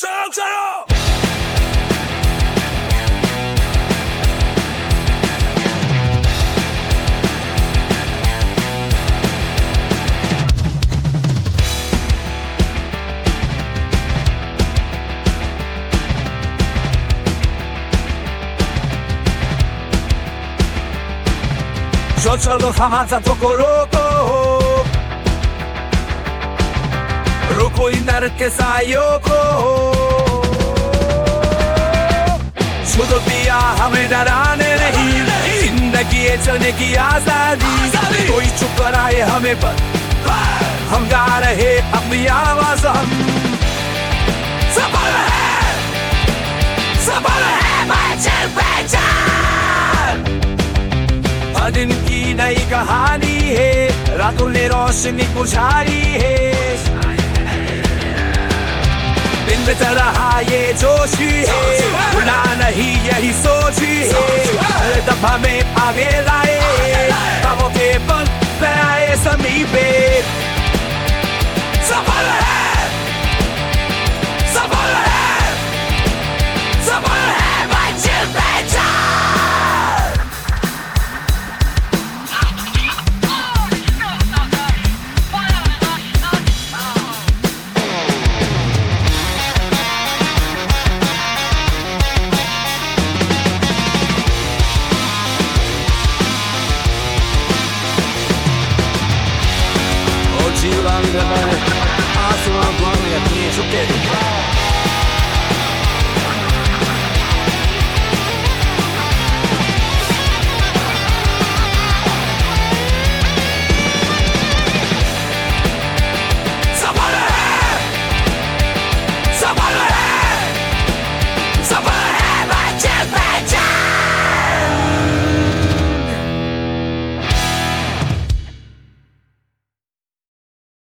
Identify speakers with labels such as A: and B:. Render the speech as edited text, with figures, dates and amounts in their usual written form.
A: चलो चलो 저절로 사만산 토코로코 로코 이나르케 사요코 수도비야 하메다라네 जिंदगी चलने की आजादी कोई चुप कराए हमें पर हम गा रहे अपनी आवाज हम सबल है माचल पहचान दिन की नई कहानी है रातों ने रोशनी बुझाई है दिन में चल रहा ये जोश है भूला नहीं यही सोच है तब हमें आगे लाए बाबों के पल पे आए समीपे सबल है